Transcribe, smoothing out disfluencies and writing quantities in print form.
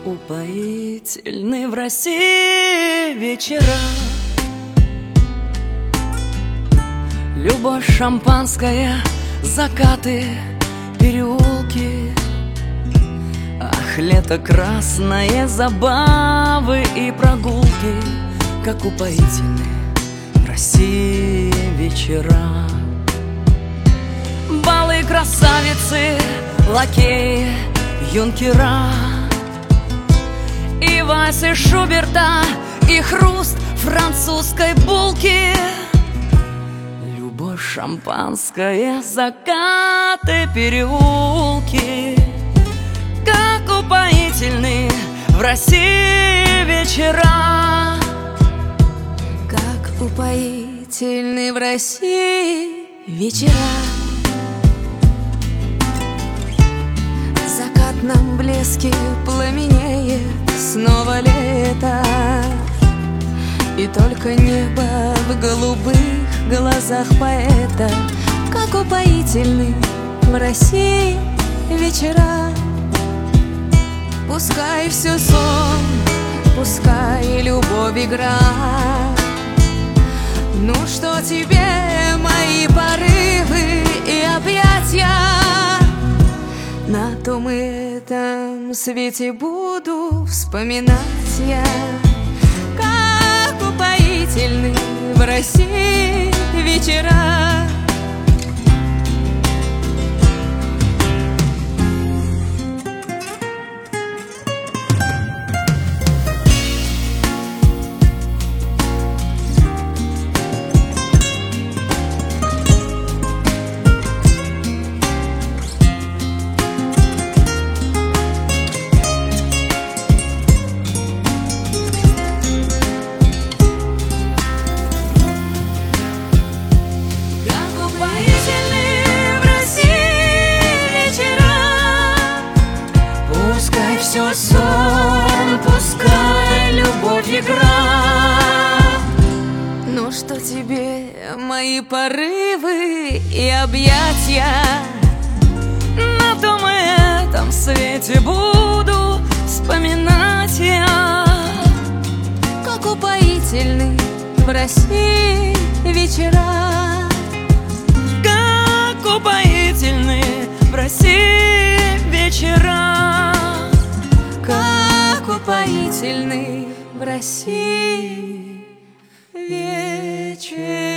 упоительны в России вечера. Любовь, шампанское, закаты, переулки. Ах, лето красное, забавы и прогулки, как упоительны в России вечера. Балы, красавицы, лакеи, юнкера, и вальсы Шуберта, и хруст французской булки. Любовь, шампанское, закаты, переулки, как упоительны в России вечера. Как упоительны в России вечера. В закатном блеске пламенеет снова лето, и только небо в голубых глазах поэта. Как упоительны в России вечера. Пускай все сон, пускай любовь игра. Ну что тебе мои порывы и объятия? На том и этом свете буду вспоминать я. Как упоительны в России вечера. Все сон, пускай любовь игра. Ну что тебе мои порывы и объятия? На том и этом свете буду вспоминать я. Как упоительны в России вечера. Как упоительны в России вечера. Как упоительны в России вечера.